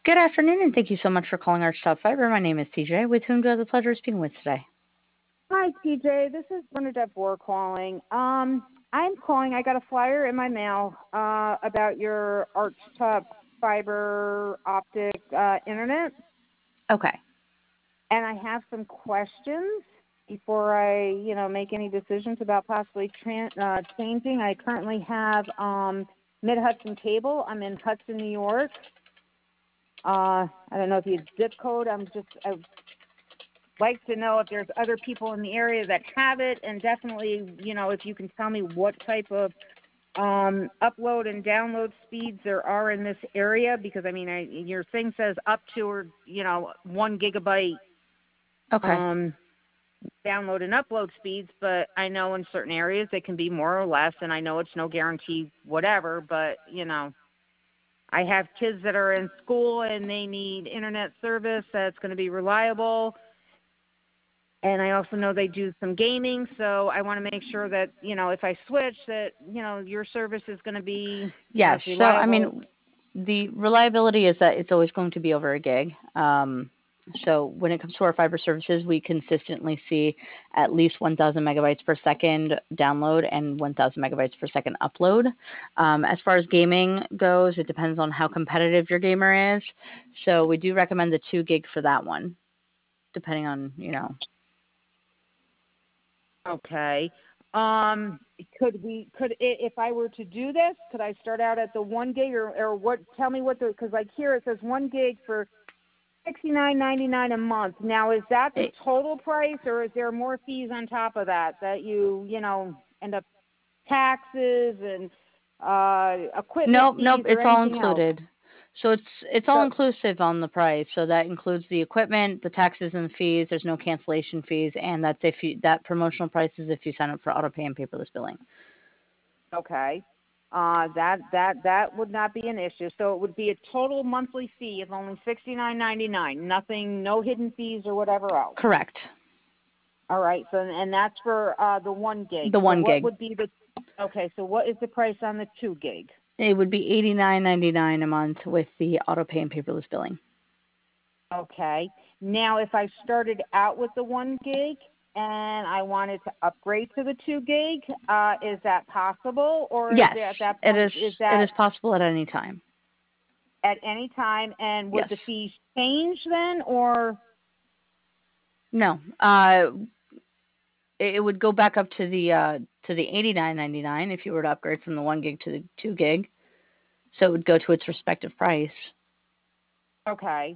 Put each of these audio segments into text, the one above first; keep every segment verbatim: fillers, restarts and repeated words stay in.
Good afternoon, and thank you so much for calling Archtop Fiber. My name is T J, with whom do I have the pleasure of speaking with today? Hi, T J. This is Bernadette Boer calling. Um, I'm calling. I got a flyer in my mail uh, about your Archtop fiber optic uh, internet, Okay. and I have some questions before I, you know, make any decisions about possibly tran- uh, changing. I currently have um, Mid Hudson Cable. I'm in Hudson, New York. Uh, I don't know if you zip code. I'm just I like to know if there's other people in the area that have it, and definitely, you know, if you can tell me what type of um, upload and download speeds there are in this area, because I mean, I, your thing says up to, or you know, one gigabyte Okay. um, download and upload speeds, but I know in certain areas they can be more or less, and I know it's no guarantee whatever, but you know, I have kids that are in school and they need internet service that's going to be reliable. And I also know they do some gaming, so I want to make sure that, you know, if I switch, that, you know, your service is going to be as Yes. So, I reliable. mean, the reliability is that it's always going to be over a gig. Um, so, when it comes to our fiber services, we consistently see at least one thousand megabytes per second download and one thousand megabytes per second upload. Um, as far as gaming goes, it depends on how competitive your gamer is. So, we do recommend the two gig for that one, depending on, you know. Okay. Um, could we, could, i- if I were to do this, could I start out at the one gig, or, or what, tell me what the, because like here it says one gig for sixty-nine ninety-nine a month. Now, is that the It, total price, or is there more fees on top of that, that you, you know, end up taxes and uh, equipment Nope, nope, fees or it's all anything else? included. So it's it's all So, inclusive on the price. So that includes the equipment, the taxes and the fees. There's no cancellation fees, and that's if you that promotional price is if you sign up for auto pay and paperless billing. okay. Uh, that that that would not be an issue. So it would be a total monthly fee of only sixty nine ninety nine. Nothing, no hidden fees or whatever else. Correct. All right. So and that's for uh, the one gig. The So one what gig. would be the? Okay. So what is the price on the two gig? It would be eighty nine ninety nine a month with the auto pay and paperless billing. Okay. Now, if I started out with the one gig and I wanted to upgrade to the two gig, uh, is that possible, or is Yes, it at that it point is. is It that is possible at any time. at any time? And would Yes. the fees change then, or? No. Uh, it, it would go back up to the uh to the eighty nine ninety nine if you were to upgrade from the one gig to the two gig. So it would go to its respective price. Okay.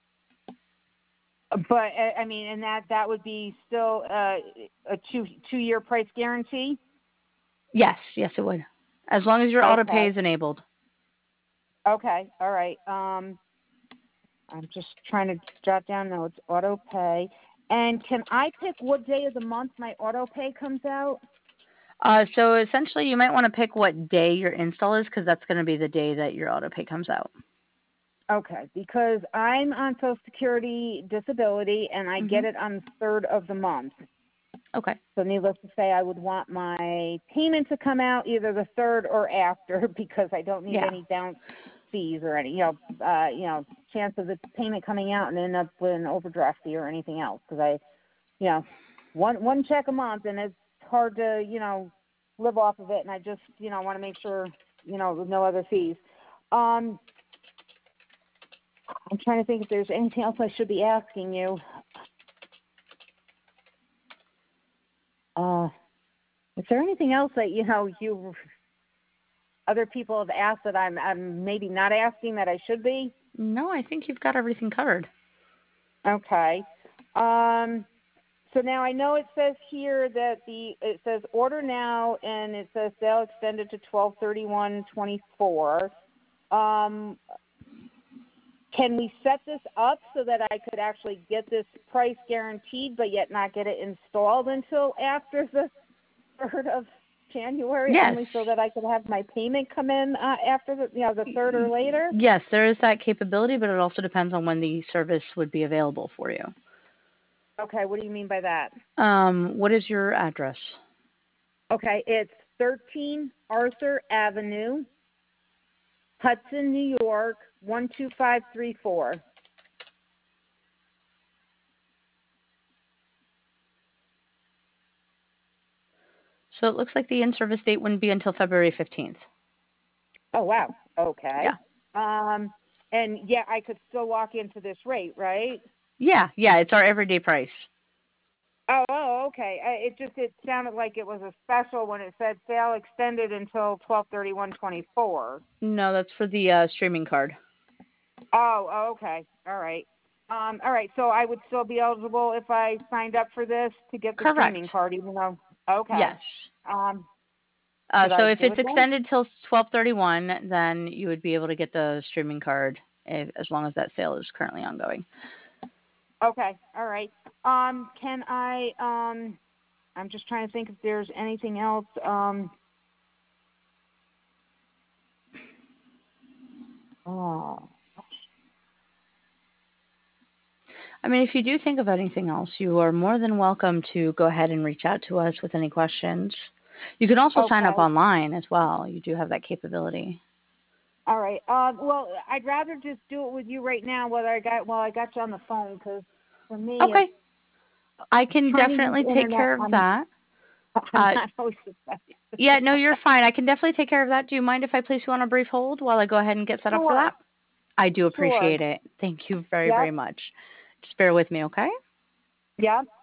But uh, I mean, and that that would be still uh, a two two year price guarantee. Yes, yes, it would. As long as your auto pay Okay. is enabled. Okay. All right. Um, I'm just trying to jot down notes. Auto pay. And can I pick what day of the month my auto pay comes out? Uh, so essentially, you might want to pick what day your install is because that's going to be the day that your auto pay comes out. Okay, because I'm on Social Security disability and I get Mhm. it on the third of the month. Okay. So needless to say, I would want my payment to come out either the third or after because I don't need Yeah. any bounce fees or any, you know, uh, you know, chance of the payment coming out and end up with an overdraft fee or anything else. Because I, you know, one one check a month and it's hard to, you know, live off of it. And I just, you know, want to make sure, you know, with no other fees. Um, I'm trying to think if there's anything else I should be asking you. Uh, is there anything else that, you know, you other people have asked that I'm I'm maybe not asking that I should be? No, I think you've got everything covered. Okay. Um, so now I know it says here that the it says order now and it says sale extended to twelve thirty-one twenty-four. Um, can we set this up so that I could actually get this price guaranteed, but yet not get it installed until after the third of January, Yes. only so that I could have my payment come in uh, after the, you know, the third or later? Yes, there is that capability, but it also depends on when the service would be available for you. Okay, what do you mean by that? Um, what is your address? Okay, it's thirteen Arthur Avenue, Hudson, New York, one two five three four. So it looks like the in-service date wouldn't be until February fifteenth. Oh, wow. Okay. Yeah. Um, and yeah, I could still walk into this rate, right? Yeah, yeah, it's our everyday price. Oh, oh, okay. I, it just it sounded like it was a special when it said sale extended until twelve thirty-one twenty-four. No, that's for the uh, streaming card. Oh, oh, okay. All right. Um, all right. So I would still be eligible if I signed up for this to get the Correct. streaming card, even though. Okay. Yes. Um, Uh, should so I if do it's it then? extended till twelve thirty-one, then you would be able to get the streaming card if, as long as that sale is currently ongoing. Okay. All right. Um, can I? Um, I'm just trying to think if there's anything else. Um, oh. I mean, if you do think of anything else, you are more than welcome to go ahead and reach out to us with any questions. You can also sign up Okay. online as well. You do have that capability. All right. Uh, well, I'd rather just do it with you right now. Whether I got while I got you on the phone, because for me, it's Okay. I can trying to use definitely the take internet. care of I'm that. I'm Uh, not always the best. yeah, no, you're fine. I can definitely take care of that. Do you mind if I place you on a brief hold while I go ahead and get set up for Sure. that? I do Sure. appreciate it. Thank you very, very Yep. much. Just bear with me, okay? Yep.